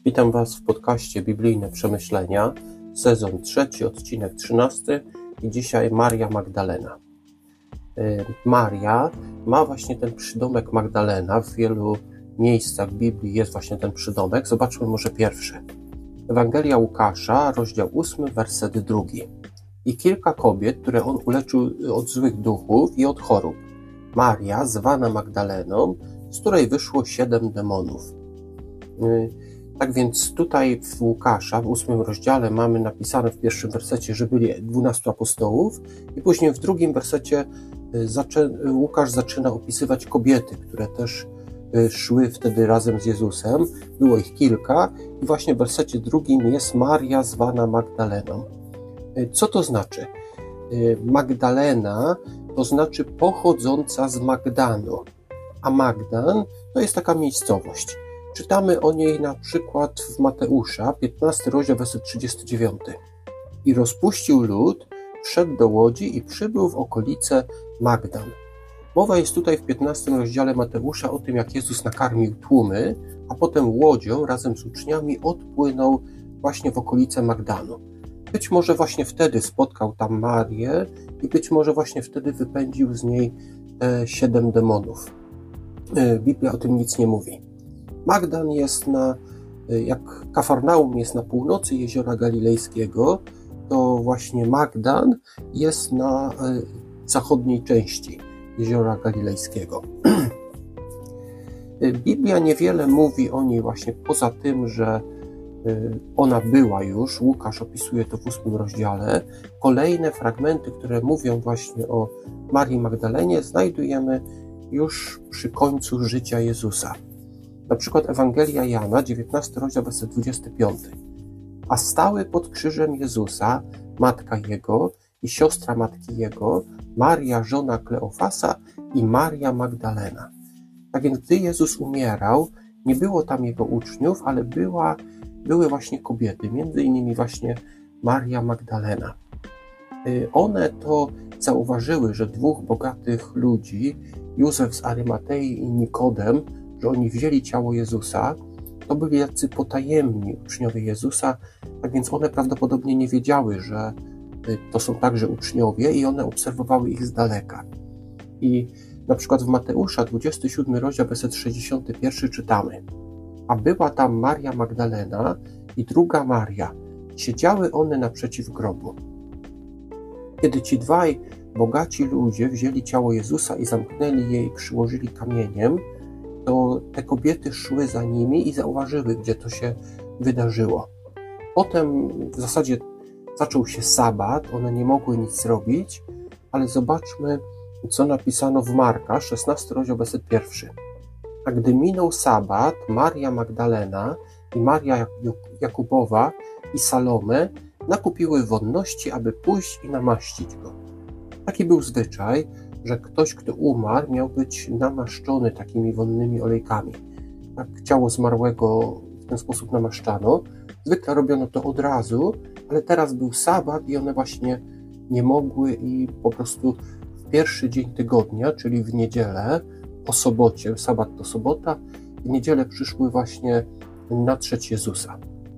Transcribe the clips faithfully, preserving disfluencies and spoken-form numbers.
Witam Was w podcaście Biblijne Przemyślenia, sezon trzeci, odcinek trzynasty i dzisiaj Maria Magdalena. Maria ma właśnie ten przydomek Magdalena, w wielu miejscach Biblii jest właśnie ten przydomek. Zobaczmy może pierwszy. Ewangelia Łukasza, rozdział ósmy, werset drugi. I kilka kobiet, które on uleczył od złych duchów i od chorób. Maria, zwana Magdaleną, z której wyszło siedem demonów. Tak więc tutaj w Łukasza, w ósmym rozdziale mamy napisane w pierwszym wersecie, że byli dwunastu apostołów i później w drugim wersecie zaczę- Łukasz zaczyna opisywać kobiety, które też szły wtedy razem z Jezusem. Było ich kilka i właśnie w wersecie drugim jest Maria zwana Magdaleną. Co to znaczy? Magdalena to znaczy pochodząca z Magdanu, a Magdan to jest taka miejscowość. Czytamy o niej na przykład w Mateusza, piętnasty rozdział, werset trzydziesty dziewiąty. I rozpuścił lud, wszedł do łodzi i przybył w okolice Magdan. Mowa jest tutaj w piętnastym rozdziale Mateusza o tym, jak Jezus nakarmił tłumy, a potem łodzią razem z uczniami odpłynął właśnie w okolice Magdanu. Być może właśnie wtedy spotkał tam Marię i być może właśnie wtedy wypędził z niej te siedem demonów. Biblia o tym nic nie mówi. Magdan jest na, jak Kafarnaum jest na północy Jeziora Galilejskiego, to właśnie Magdan jest na zachodniej części Jeziora Galilejskiego. Biblia niewiele mówi o niej właśnie poza tym, że ona była już, Łukasz opisuje to w ósmym rozdziale. Kolejne fragmenty, które mówią właśnie o Marii Magdalenie, znajdujemy już przy końcu życia Jezusa. Na przykład Ewangelia Jana, dziewiętnasty rozdział, werset dwudziesty piąty. A stały pod krzyżem Jezusa matka Jego i siostra matki Jego, Maria, żona Kleofasa i Maria Magdalena. Tak więc gdy Jezus umierał, nie było tam Jego uczniów, ale była, były właśnie kobiety, między innymi właśnie Maria Magdalena. One to zauważyły, że dwóch bogatych ludzi, Józef z Arymatei i Nikodem, że oni wzięli ciało Jezusa, to byli jacy potajemni uczniowie Jezusa, tak więc one prawdopodobnie nie wiedziały, że to są także uczniowie i one obserwowały ich z daleka. I na przykład w Mateusza, dwudziesty siódmy rozdział, werset sześćdziesiąty pierwszy czytamy: A była tam Maria Magdalena i druga Maria. Siedziały one naprzeciw grobu. Kiedy ci dwaj bogaci ludzie wzięli ciało Jezusa i zamknęli je i przyłożyli kamieniem, to te kobiety szły za nimi i zauważyły, gdzie to się wydarzyło. Potem w zasadzie zaczął się sabat, one nie mogły nic zrobić, ale zobaczmy, co napisano w Marka, szesnasty rozdział, werset pierwszy. A gdy minął sabat, Maria Magdalena i Maria Jakubowa i Salome nakupiły wonności, aby pójść i namaścić go. Taki był zwyczaj, że ktoś, kto umarł, miał być namaszczony takimi wonnymi olejkami. Tak ciało zmarłego w ten sposób namaszczano. Zwykle robiono to od razu, ale teraz był sabat i one właśnie nie mogły i po prostu w pierwszy dzień tygodnia, czyli w niedzielę, po sobocie, sabat to sobota, w niedzielę przyszły właśnie natrzeć Jezusa.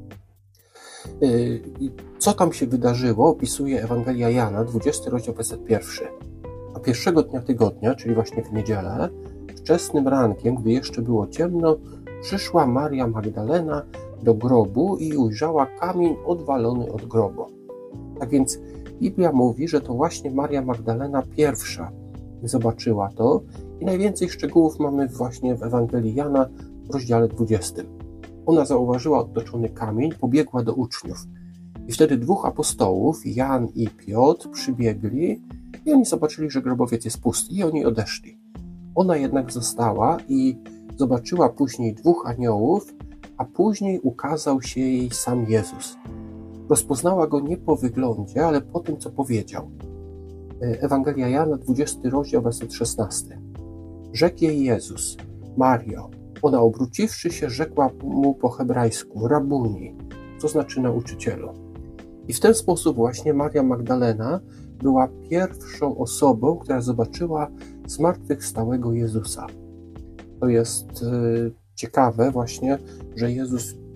Co tam się wydarzyło, opisuje Ewangelia Jana, dwudziesty rozdział, werset pierwszy. A pierwszego dnia tygodnia, czyli właśnie w niedzielę, wczesnym rankiem, gdy jeszcze było ciemno, przyszła Maria Magdalena do grobu i ujrzała kamień odwalony od grobu. Tak więc Biblia mówi, że to właśnie Maria Magdalena pierwsza zobaczyła to i najwięcej szczegółów mamy właśnie w Ewangelii Jana w rozdziale dwudziestym. Ona zauważyła odtoczony kamień, pobiegła do uczniów. I wtedy dwóch apostołów, Jan i Piotr, przybiegli i oni zobaczyli, że grobowiec jest pusty i oni odeszli. Ona jednak została i zobaczyła później dwóch aniołów, a później ukazał się jej sam Jezus. Rozpoznała go nie po wyglądzie, ale po tym, co powiedział. Ewangelia Jana, dwudziesty rozdział, werset szesnasty. Rzekł jej Jezus: Mario. Ona obróciwszy się, rzekła mu po hebrajsku: Rabuni, co znaczy nauczycielu. I w ten sposób właśnie Maria Magdalena była pierwszą osobą, która zobaczyła zmartwychwstałego Jezusa. To jest ciekawe właśnie, że Jezus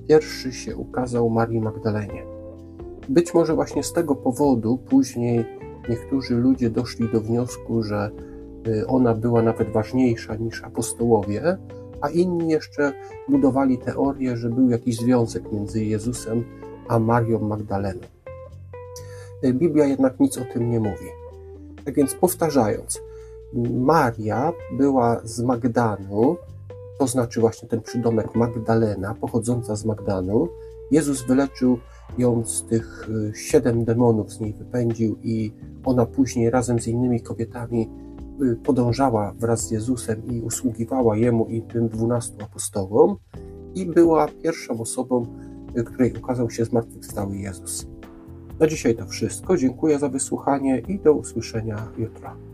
pierwszy się ukazał Marii Magdalenie. Być może właśnie z tego powodu później niektórzy ludzie doszli do wniosku, że ona była nawet ważniejsza niż apostołowie, a inni jeszcze budowali teorię, że był jakiś związek między Jezusem a Marią Magdaleną. Biblia jednak nic o tym nie mówi. Tak więc powtarzając, Maria była z Magdanu, to znaczy właśnie ten przydomek Magdalena, pochodząca z Magdanu. Jezus wyleczył ją z tych siedem demonów, z niej wypędził i ona później razem z innymi kobietami podążała wraz z Jezusem i usługiwała Jemu i tym dwunastu apostołom i była pierwszą osobą, której ukazał się zmartwychwstały Jezus. Na dzisiaj to wszystko. Dziękuję za wysłuchanie i do usłyszenia jutro.